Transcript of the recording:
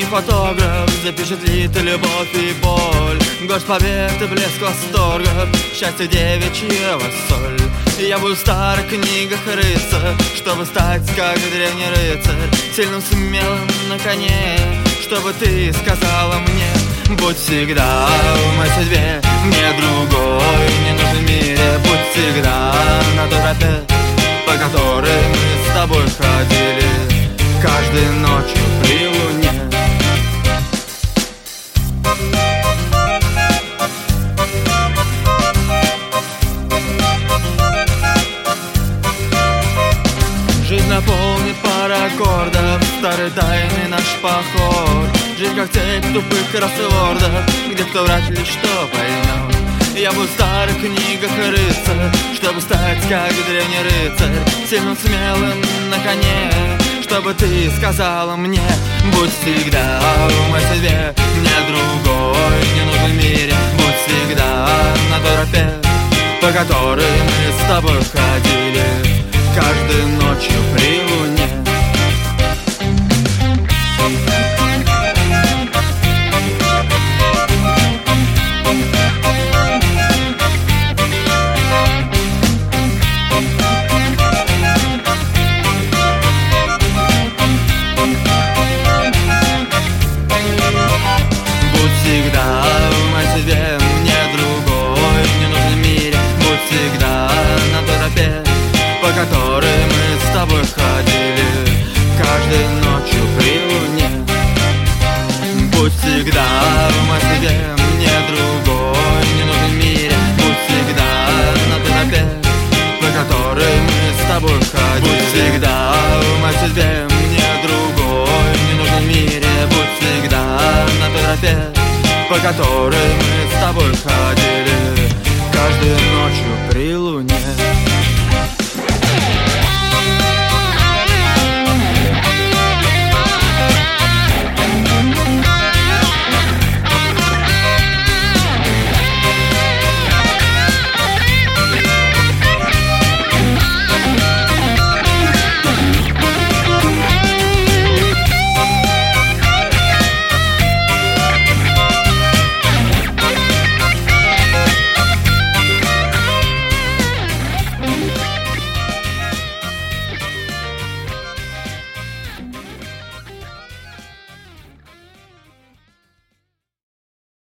фотограф запечатлит любовь и боль, горсть побед и блеск восторгов, счастье девичьего соль. Я буду в старых книгах рыться, чтобы стать как древний рыцарь, сильным, смелым на коне, чтобы ты сказала мне: будь всегда в моей судьбе, мне другой не нужен в мире. Будь всегда на той тропе, по которой мы с тобой ходили каждой ночью при луне. Жизнь наполнит пара аккордов, старый тайный наш поход. Жизнь как цепь тупых кроссвордов, где кто врать ли что поймет. Я буду в старых книгах рыться, чтобы стать как древний рыцарь, сильным, смелым на коне, чтобы ты сказала мне: будь всегда в моей судьбе, мне другой не нужен в мире. Будь всегда на той тропе, по которой мы с тобой ходили каждой ночью при луне. Будь всегда в моей судьбе, мне другой не нужен в мире. Будь всегда на той тропе, по которой мы с тобой ходили каждой ночью при луне. Будь всегда в моей судьбе, мне другой не нужен в мире. Будь всегда на той тропе, по которой мы с тобой ходили. Будь всегда в моей судьбе, мне другой не нужен в мире. Будь всегда на той тропе, по которой мы с тобой ходили каждой ночью при луне.